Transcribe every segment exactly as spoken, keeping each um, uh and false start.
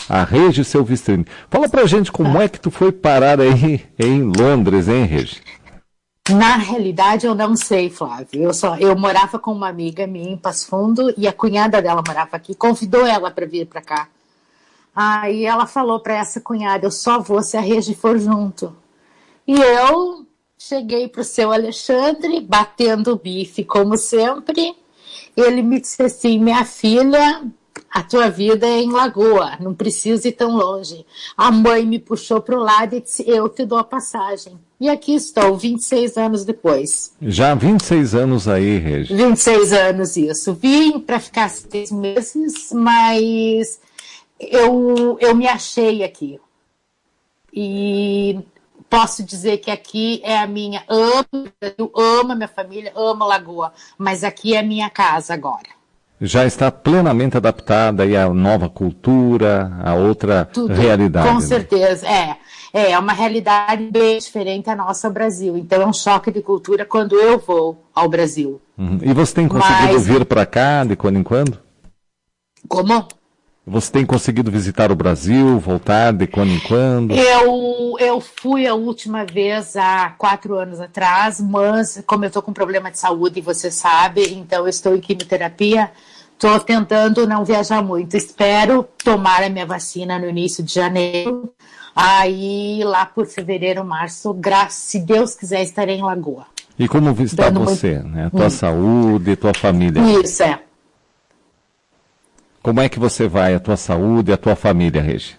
a Regi Silvestrini. Fala pra gente como é que tu foi parar aí em Londres, hein, Regi? Na realidade, eu não sei, Flávio. Eu, só, eu morava com uma amiga minha em Passo Fundo e a cunhada dela morava aqui, convidou ela para vir para cá. Aí ela falou para essa cunhada, eu só vou se a Regi for junto. E eu cheguei para o seu Alexandre, batendo o bife, como sempre. Ele me disse assim, minha filha, a tua vida é em Lagoa, não precisa ir tão longe. A mãe me puxou para o lado e disse, eu te dou a passagem. E aqui estou, vinte e seis anos depois. Já há vinte e seis anos aí, Regi. vinte e seis anos, isso. Vim para ficar seis meses, mas eu, eu me achei aqui. E posso dizer que aqui é a minha... Amo, eu amo a minha família, amo Lagoa, mas aqui é a minha casa agora. Já está plenamente adaptada aí à nova cultura, a outra Tudo, realidade. Com né? certeza, é. É uma realidade bem diferente da nossa ao Brasil. Então é um choque de cultura quando eu vou ao Brasil. Uhum. E você tem conseguido Mas... vir para cá de quando em quando? Como? Você tem conseguido visitar o Brasil, voltar de quando em quando? Eu, eu fui a última vez há quatro anos atrás, mas como eu estou com problema de saúde, você sabe, então eu estou em quimioterapia, estou tentando não viajar muito. Espero tomar a minha vacina no início de janeiro. Aí, lá por fevereiro, março, gra- se Deus quiser, estarei em Lagoa. E como está Dando você, muito... né? A tua hum. saúde, a tua família? Isso, é. Como é que você vai, a tua saúde e a tua família, Regi?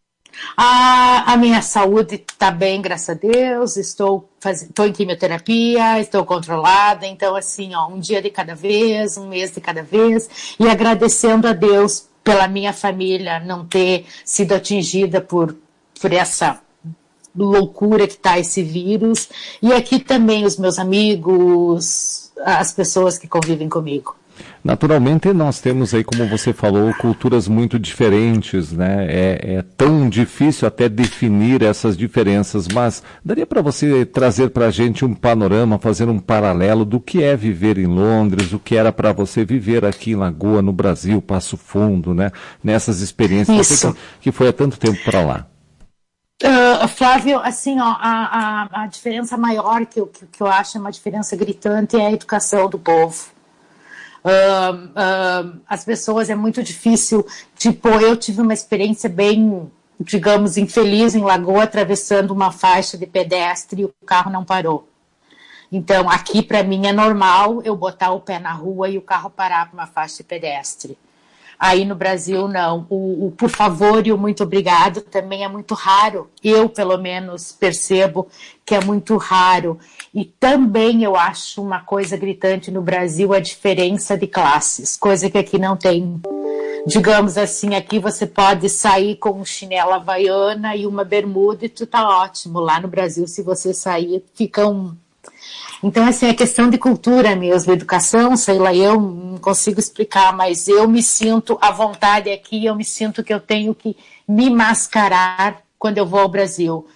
A, a minha saúde está bem, graças a Deus. Estou, faz... estou em quimioterapia, estou controlada. Então, assim, ó, um dia de cada vez, um mês de cada vez. E agradecendo a Deus pela minha família não ter sido atingida por... por essa loucura que está esse vírus, e aqui também os meus amigos, as pessoas que convivem comigo. Naturalmente nós temos aí, como você falou, culturas muito diferentes, né? É, é tão difícil até definir essas diferenças, mas daria para você trazer para a gente um panorama, fazer um paralelo do que é viver em Londres, o que era para você viver aqui em Lagoa, no Brasil, Passo Fundo, né? Nessas experiências, você que, que foi há tanto tempo para lá. Uh, Flávio, assim, ó, a, a, a diferença maior que eu, que, que eu acho é uma diferença gritante é a educação do povo. Uh, uh, as pessoas, é muito difícil, tipo, eu tive uma experiência bem, digamos, infeliz em Lagoa, atravessando uma faixa de pedestre e o carro não parou. Então, aqui para mim é normal eu botar o pé na rua e o carro parar para uma faixa de pedestre. Aí no Brasil, não. O, o por favor e o muito obrigado também é muito raro. Eu, pelo menos, percebo que é muito raro. E também eu acho uma coisa gritante no Brasil a diferença de classes, coisa que aqui não tem. Digamos assim, aqui você pode sair com um chinelo havaiana e uma bermuda e tu tá ótimo. Lá no Brasil, se você sair, fica um... Então, assim, é questão de cultura mesmo, educação, sei lá, eu não consigo explicar, mas eu me sinto à vontade aqui, eu me sinto que eu tenho que me mascarar quando eu vou ao Brasil.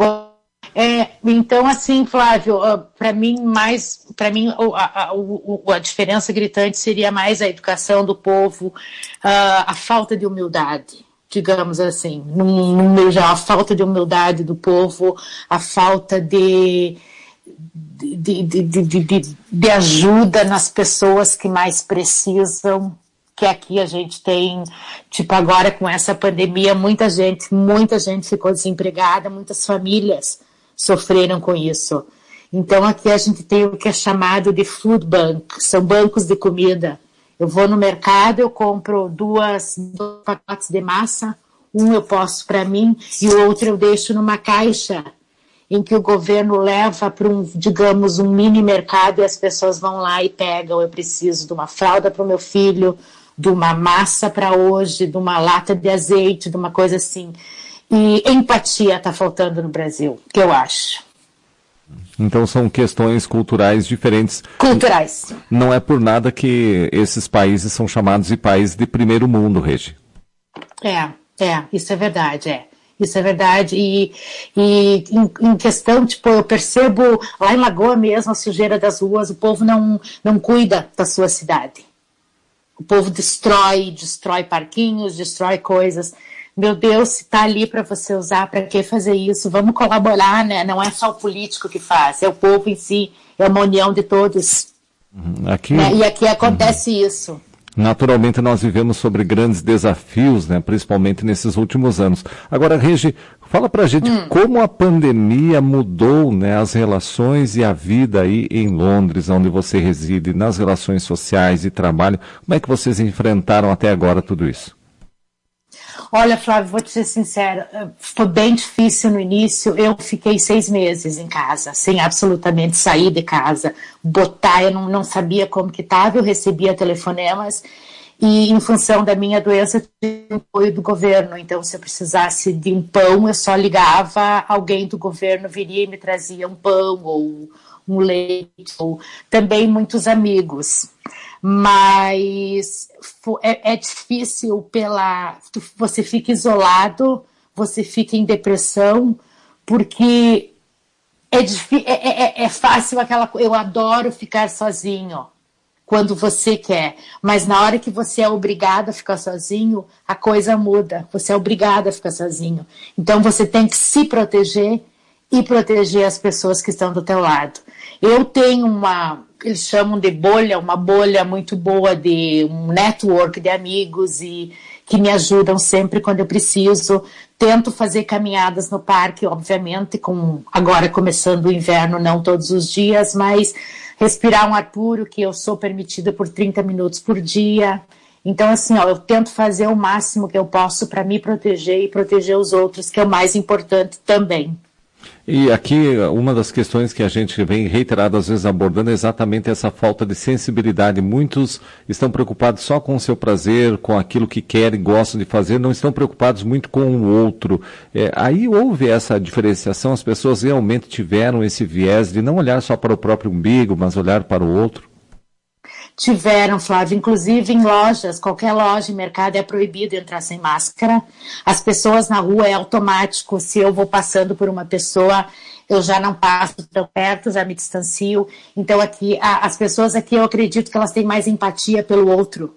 É, então, assim, Flávio, para mim, mais, para mim, a, a, a diferença gritante seria mais a educação do povo, a falta de humildade. Digamos assim, no, no, já a falta de humildade do povo, a falta de... De, de, de, de, de ajuda nas pessoas que mais precisam, que aqui a gente tem, tipo agora com essa pandemia, muita gente, muita gente ficou desempregada, muitas famílias sofreram com isso. Então aqui a gente tem o que é chamado de food bank, são bancos de comida. Eu vou no mercado, eu compro duas, dois pacotes de massa, um eu posto para mim e o outro eu deixo numa caixa, em que o governo leva para um, digamos, um mini mercado e as pessoas vão lá e pegam, eu preciso de uma fralda para o meu filho, de uma massa para hoje, de uma lata de azeite, de uma coisa assim. E empatia está faltando no Brasil, que eu acho. Então são questões culturais diferentes. Culturais. Não é por nada que esses países são chamados de países de primeiro mundo, Regi. É, é, isso é verdade, é. Isso é verdade, e, e em, em questão, tipo, eu percebo lá em Lagoa mesmo, a sujeira das ruas, o povo não, não cuida da sua cidade. O povo destrói, destrói parquinhos, destrói coisas. meu Deus, se está ali para você usar, para que fazer isso? Vamos colaborar, né? Não é só o político que faz, é o povo em si, é uma união de todos. Aqui, né? E aqui acontece uhum. isso. Naturalmente nós vivemos sobre grandes desafios, né, principalmente nesses últimos anos. Agora, Regi, fala pra gente hum. como a pandemia mudou, né, as relações e a vida aí em Londres, onde você reside, nas relações sociais e trabalho. Como é que vocês enfrentaram até agora tudo isso? Olha, Flávio, vou te ser sincera, foi bem difícil no início. Eu fiquei seis meses em casa, sem absolutamente sair de casa, botar, eu não, não sabia como que estava, eu recebia telefonemas e em função da minha doença eu tinha apoio do governo, então se eu precisasse de um pão, eu só ligava, alguém do governo viria e me trazia um pão ou um leite, ou também muitos amigos. Mas é, é difícil pela... Você fica isolado, você fica em depressão, porque é, difí- é, é, é fácil aquela coisa. Eu adoro ficar sozinho, quando você quer, mas na hora que você é obrigado a ficar sozinho, a coisa muda, você é obrigado a ficar sozinho. Então você tem que se proteger e proteger as pessoas que estão do teu lado. Eu tenho uma... eles chamam de bolha, uma bolha muito boa de um network de amigos e que me ajudam sempre quando eu preciso. Tento fazer caminhadas no parque, obviamente, com, agora começando o inverno, não todos os dias, mas respirar um ar puro, que eu sou permitida por trinta minutos por dia. Então, assim, ó, eu tento fazer o máximo que eu posso para me proteger e proteger os outros, que é o mais importante também. E aqui, uma das questões que a gente vem reiterado às vezes abordando é exatamente essa falta de sensibilidade. Muitos estão preocupados só com o seu prazer, com aquilo que querem, gostam de fazer, não estão preocupados muito com o outro. É, aí houve essa diferenciação, as pessoas realmente tiveram esse viés de não olhar só para o próprio umbigo, mas olhar para o outro? Tiveram, Flávio, inclusive em lojas, qualquer loja em mercado é proibido entrar sem máscara. As pessoas na rua é automático, se eu vou passando por uma pessoa, eu já não passo tão perto, já me distancio. Então aqui, a, as pessoas aqui, eu acredito que elas têm mais empatia pelo outro.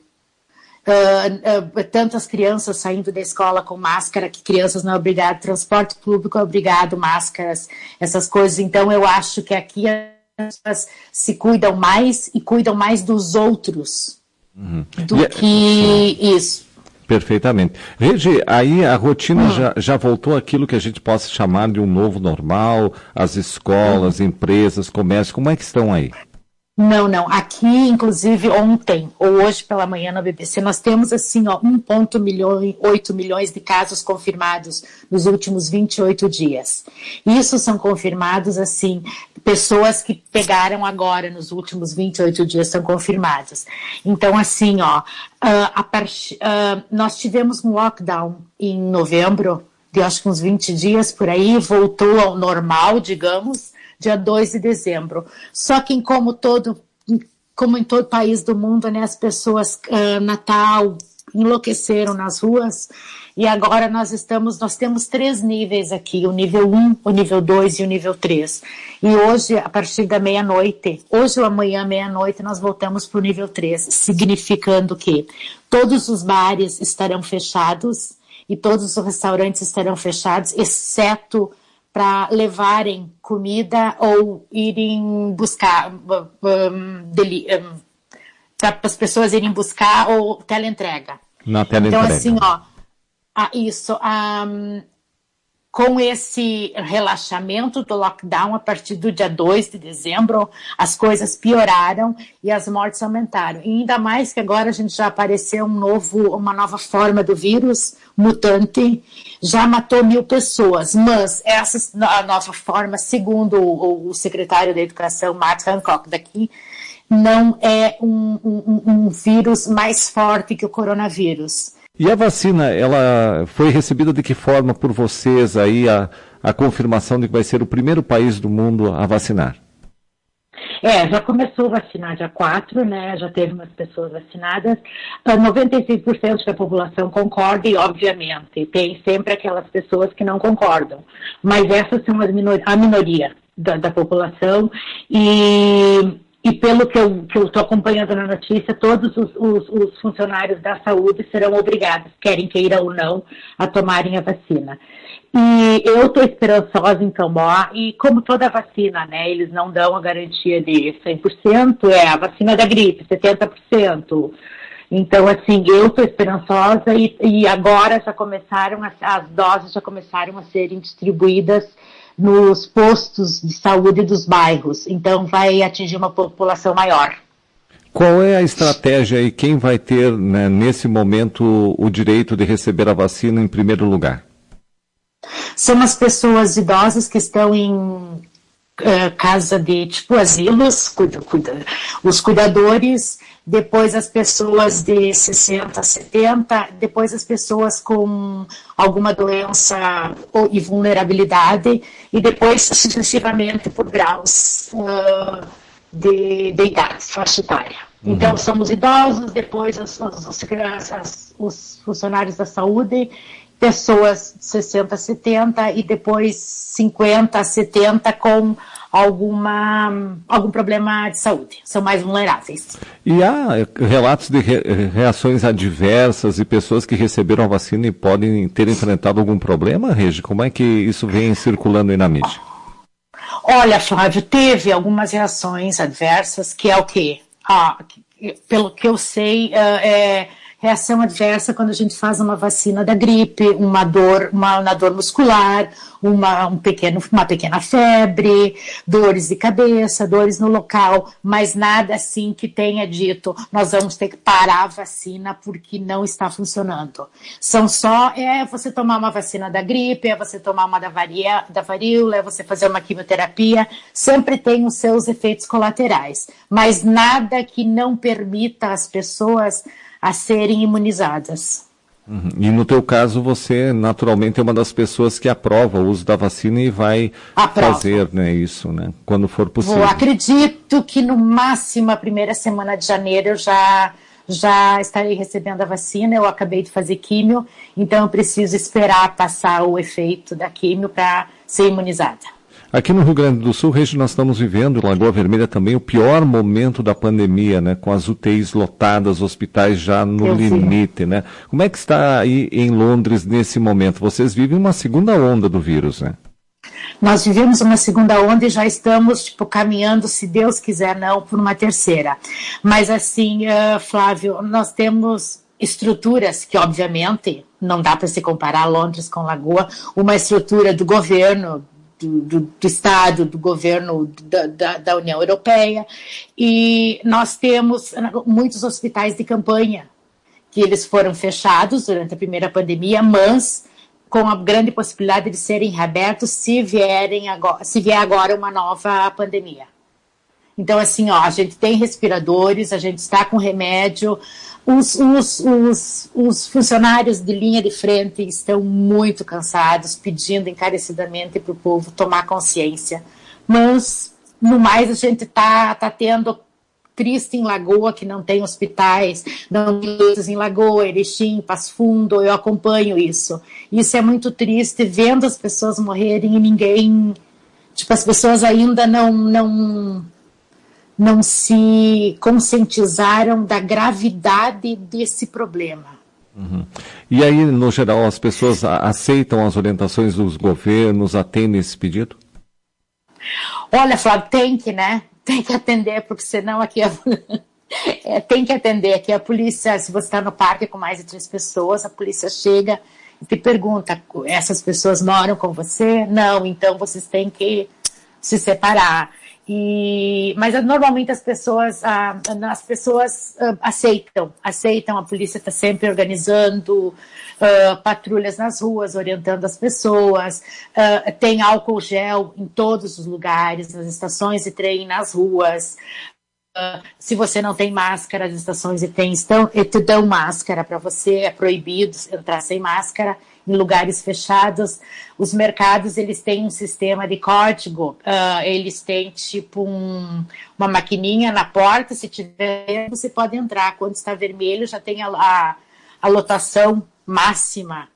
Uh, uh, tanto as crianças saindo da escola com máscara, que crianças não é obrigado, transporte público é obrigado, máscaras, essas coisas. Então eu acho que aqui as pessoas se cuidam mais e cuidam mais dos outros uhum. do e, que sim. isso. Perfeitamente. Regi, aí a rotina uhum. já, já voltou àquilo que a gente possa chamar de um novo normal, as escolas, uhum. empresas, comércio, como é que estão aí? Não, não. Aqui, inclusive, ontem ou hoje pela manhã na B B C, nós temos assim, ó, um vírgula oito milhões de casos confirmados nos últimos vinte e oito dias. Isso são confirmados, assim, pessoas que pegaram agora nos últimos vinte e oito dias são confirmados. Então, assim, ó, uh, a part... uh, nós tivemos um lockdown em novembro, de acho que uns vinte dias por aí, voltou ao normal, digamos, dia dois de dezembro. Só que como todo, como em todo país do mundo, né, as pessoas, uh, Natal, enlouqueceram nas ruas, e agora nós estamos, nós temos três níveis aqui, o nível um, o nível dois e o nível três. E hoje, a partir da meia-noite, hoje ou amanhã, meia-noite, nós voltamos para o nível três, significando que todos os bares estarão fechados e todos os restaurantes estarão fechados, exceto para levarem comida ou irem buscar, um, um, para as pessoas irem buscar ou teleentrega. Na teleentrega. Então, assim, ó, ah, isso, um, com esse relaxamento do lockdown, a partir do dia dois de dezembro, as coisas pioraram e as mortes aumentaram. E ainda mais que agora a gente já apareceu um novo, uma nova forma do vírus, mutante, já matou mil pessoas, mas essa a nova forma, segundo o, o secretário da Educação, Matt Hancock, daqui, não é um, um, um vírus mais forte que o coronavírus. E a vacina, ela foi recebida de que forma por vocês aí, a, a confirmação de que vai ser o primeiro país do mundo a vacinar? É, já começou a vacinar dia quatro, né, já teve umas pessoas vacinadas, noventa e seis por cento da população concorda e, obviamente, tem sempre aquelas pessoas que não concordam, mas essas são as minor- a minoria da, da população e, e pelo que eu estou acompanhando na notícia, todos os, os, os funcionários da saúde serão obrigados, querem queiram ou não, a tomarem a vacina. E eu estou esperançosa em Cambó, e como toda vacina, né, eles não dão a garantia de cem por cento, é a vacina da gripe, setenta por cento. Então, assim, eu estou esperançosa e, e agora já começaram, as, as doses já começaram a serem distribuídas nos postos de saúde dos bairros. Então, vai atingir uma população maior. Qual é a estratégia e quem vai ter, né, nesse momento, o direito de receber a vacina em primeiro lugar? São as pessoas idosas que estão em uh, casa de, tipo, asilos, cuida, cuida, os cuidadores, depois as pessoas de sessenta, setenta, depois as pessoas com alguma doença ou, e vulnerabilidade, e depois sucessivamente por graus uh, de, de idade, faixa etária. Uhum. Então, são os idosos, depois os, os, os, os funcionários da saúde, pessoas de sessenta, setenta e depois cinquenta, setenta com alguma, algum problema de saúde. São mais vulneráveis. E há relatos de re, reações adversas e pessoas que receberam a vacina e podem ter enfrentado algum problema, Regi? Como é que isso vem circulando aí na mídia? Olha, Flávio, teve algumas reações adversas, que é o quê? Ah, pelo que eu sei, é... reação adversa quando a gente faz uma vacina da gripe, uma dor, uma, uma dor muscular, uma, um pequeno, uma pequena febre, dores de cabeça, dores no local, mas nada assim que tenha dito, nós vamos ter que parar a vacina porque não está funcionando. São só, é você tomar uma vacina da gripe, é você tomar uma da, varia, da varíola, é você fazer uma quimioterapia, sempre tem os seus efeitos colaterais, mas nada que não permita às pessoas a serem imunizadas. Uhum. E no teu caso, você naturalmente é uma das pessoas que aprova o uso da vacina e vai aprova. fazer, né, isso, né, quando for possível. Eu acredito que no máximo a primeira semana de janeiro eu já, já estarei recebendo a vacina. Eu acabei de fazer químio, então eu preciso esperar passar o efeito da químio para ser imunizada. Aqui no Rio Grande do Sul, Regi, nós estamos vivendo, Lagoa Vermelha também, o pior momento da pandemia, né? Com as U T Is lotadas, hospitais já no Eu limite, vi. né? Como é que está aí em Londres nesse momento? Vocês vivem uma segunda onda do vírus, né? Nós vivemos uma segunda onda e já estamos, tipo, caminhando, se Deus quiser, não, por uma terceira. Mas assim, uh, Flávio, nós temos estruturas que, obviamente, não dá para se comparar Londres com Lagoa, uma estrutura do governo, Do, do, do Estado, do governo da, da, da União Europeia, e nós temos muitos hospitais de campanha, que eles foram fechados durante a primeira pandemia, mas com a grande possibilidade de serem reabertos se, vierem agora, se vier agora uma nova pandemia. Então, assim, ó, a gente tem respiradores, a gente está com remédio. Os, os, os, os funcionários de linha de frente estão muito cansados, pedindo encarecidamente para o povo tomar consciência. Mas, no mais, a gente está tá tendo triste em Lagoa, que não tem hospitais, não tem leitos em Lagoa, Erechim, Passo Fundo, eu acompanho isso. Isso é muito triste, vendo as pessoas morrerem e ninguém... Tipo, as pessoas ainda não... não não se conscientizaram da gravidade desse problema. Uhum. E aí, no geral, as pessoas aceitam as orientações dos governos, atendem esse pedido? Olha, Flávio, tem que, né? Tem que atender, porque senão aqui a... é, tem que atender. Aqui a polícia, se você está no parque com mais de três pessoas, a polícia chega e te pergunta, essas pessoas moram com você? Não, então vocês têm que se separar. E, mas normalmente as pessoas, ah, as pessoas ah, aceitam, aceitam, a polícia está sempre organizando ah, patrulhas nas ruas, orientando as pessoas, ah, tem álcool gel em todos os lugares, nas estações de trem, nas ruas. Uh, se você não tem máscara, as estações de trem estão, te dão máscara para você, é proibido entrar sem máscara em lugares fechados. Os mercados, eles têm um sistema de código, uh, eles têm tipo um, uma maquininha na porta, se tiver, você pode entrar. Quando está vermelho, já tem a, a, a lotação máxima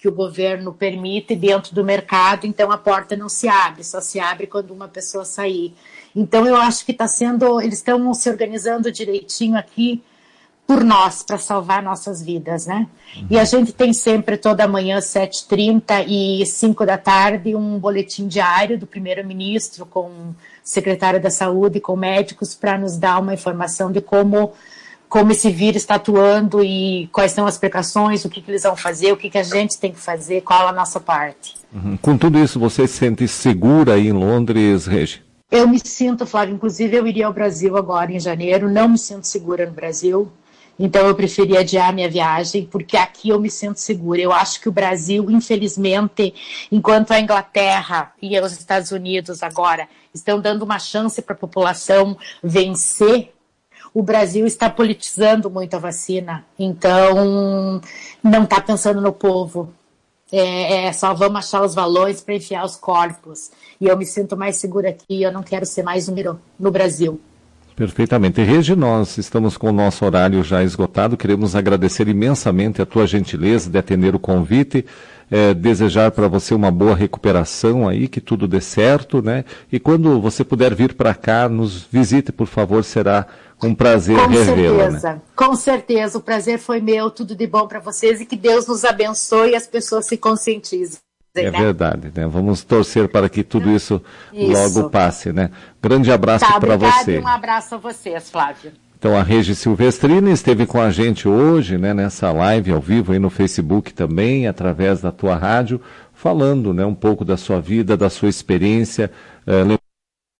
que o governo permite dentro do mercado, então a porta não se abre, só se abre quando uma pessoa sair. Então eu acho que está sendo, eles estão se organizando direitinho aqui por nós, para salvar nossas vidas, né? Uhum. E a gente tem sempre toda manhã, sete e trinta e cinco da tarde, um boletim diário do primeiro-ministro com o secretário da saúde, com médicos, para nos dar uma informação de como, como esse vírus está atuando e quais são as precauções, o que, que eles vão fazer, o que, que a gente tem que fazer, qual a nossa parte. Uhum. Com tudo isso, você se sente segura aí em Londres, Regi? Eu me sinto, Flávio, inclusive eu iria ao Brasil agora em janeiro, não me sinto segura no Brasil. Então eu preferi adiar minha viagem, porque aqui eu me sinto segura. Eu acho que o Brasil, infelizmente, enquanto a Inglaterra e os Estados Unidos agora estão dando uma chance para a população vencer, o Brasil está politizando muito a vacina. Então não está pensando no povo. É, é, só vamos achar os valores para enfiar os corpos. E eu me sinto mais segura aqui, eu não quero ser mais número no Brasil. Perfeitamente. Regi, nós estamos com o nosso horário já esgotado, queremos agradecer imensamente a tua gentileza de atender o convite, é, desejar para você uma boa recuperação aí, que tudo dê certo, né? E quando você puder vir para cá, nos visite, por favor, será um prazer revê-la. Com certeza, né? Com certeza, o prazer foi meu, tudo de bom para vocês e que Deus nos abençoe e as pessoas se conscientizem. É, né? Verdade, né? Vamos torcer para que tudo isso, isso. logo passe, né? Grande abraço tá, para você. E um abraço a vocês, Flávio. Então a Regi Silvestrini esteve com a gente hoje, né, nessa live ao vivo aí no Facebook também, através da tua rádio, falando, né, um pouco da sua vida, da sua experiência. Eh,